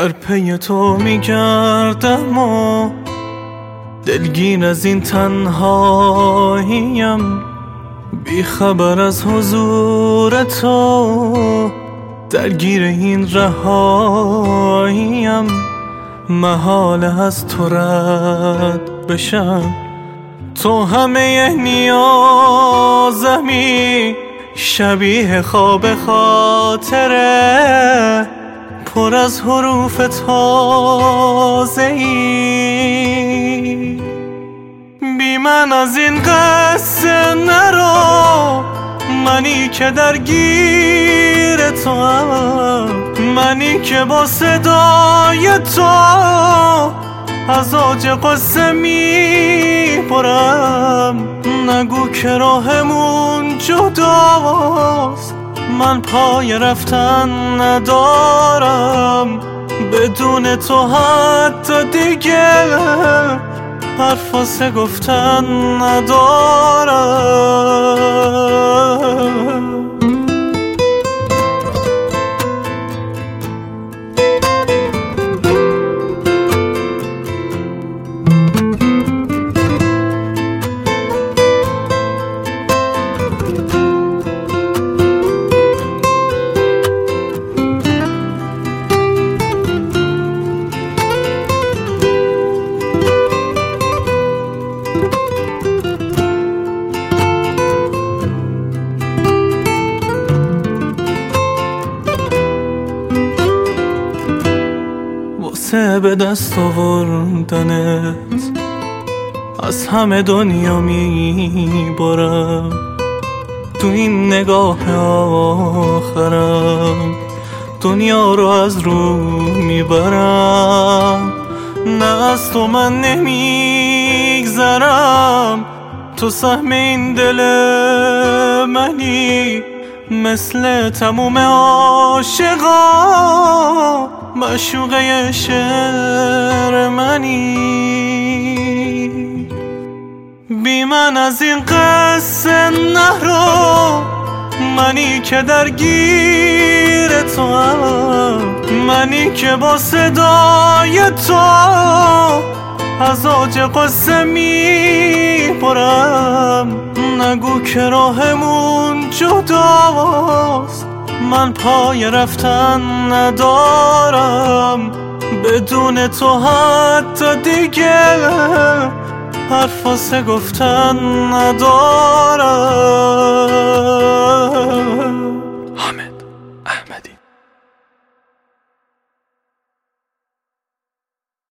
در پی تو میگردم و دلگیر از این تنهاییم، بی خبر از حضور تو درگیر این رهاییم. محاله از تو رد بشم، تو همه نیازمی، شبیه خواب خاطره پر از حروف تازه‌ای. بی من از این قصه نرو، منی که درگیر تو هم، منی که با صدای تو از آج قصه میبرم. نگو که راهمون جداست، من پای رفتن ندارم، بدون تو حتی دیگه حرف واسه گفتن ندارم. به دست آوردنت از همه دنیا میبارم، تو این نگاه آخرم دنیا رو از رو میبرم. نه از تو من نمیگذرم، تو سهم این دل منی، مثل تموم عاشقا معشوقه شعر منی. بی من از این قصه نرو، منی که درگیر تو هم، منی که با صدای تو از آج قصه میبرم. نگو که راهمون جداست، من پای رفتن ندارم، بدون تو حتی دیگه حرف واسه گفتن ندارم.